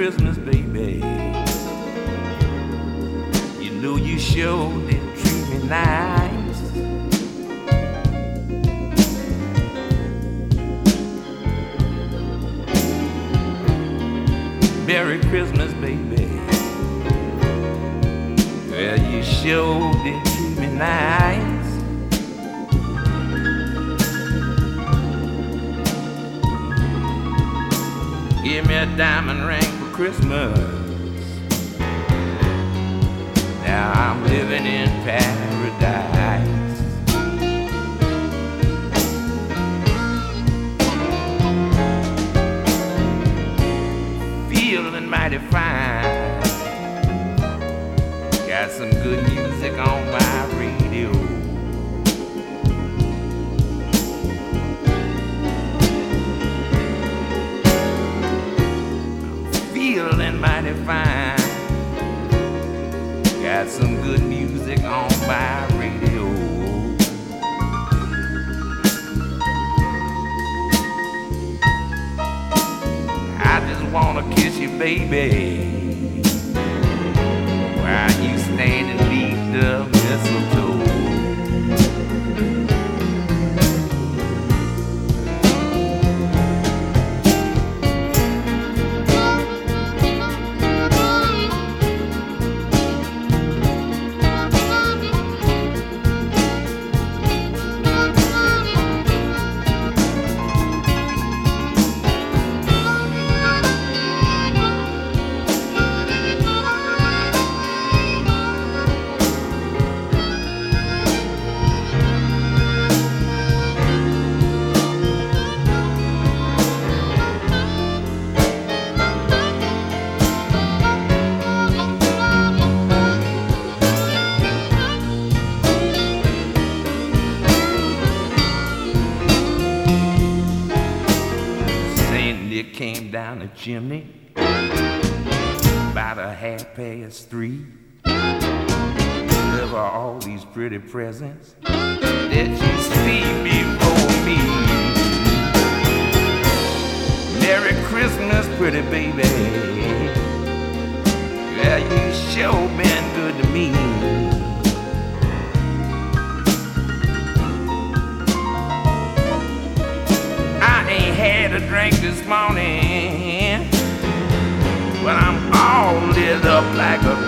Christmas, baby. You know you sure did treat me nice. Merry Christmas, baby. Well, you sure did treat me nice. Give me a diamond ring for Christmas. Now I'm living in paradise. Feeling mighty fine. Got some good music on my radio. Feeling mighty fine. Got some good music on my radio. I just wanna kiss you, baby, while you standing beneath the mistletoe. It came down the chimney about 3:30. There were all these pretty presents that you see before me. Merry Christmas, pretty baby. Yeah, you sure been good to me. Had a drink this morning, but I'm all lit up like a